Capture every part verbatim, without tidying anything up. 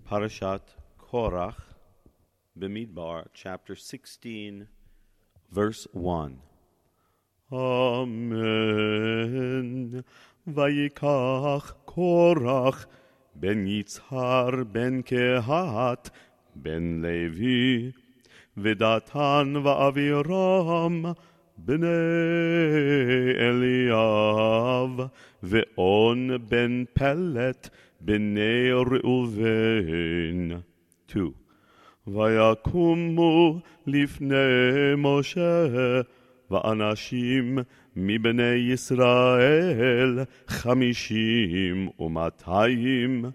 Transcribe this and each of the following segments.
Parashat Korach, Bamidbar, chapter sixteen, verse one. Amen. Vayikach Korach ben Yitzhar ben Kehat ben Levi Vedatan va'Aviram bnei Eliav ve'on ben Pelet bnei Reuven. Two. Vayakumu lifnei Moshe va'anashim מבני ישראל חמישים ומאתיים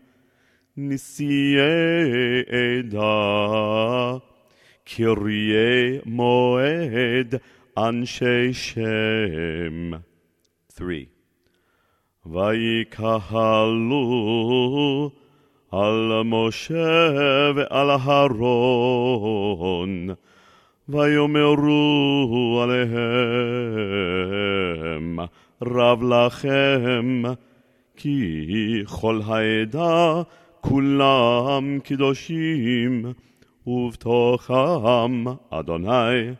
נשיאי עדה קריי מועד אנשי שם. Three. ויקהלו על משה ועל אהרון ויאמרו עליהם רב לכם כי כל העדה כולם קדושים ובתוכם אדוני.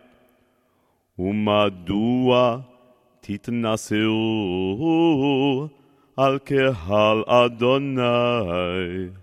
ומדוע תתנשאו על קהל אדוני?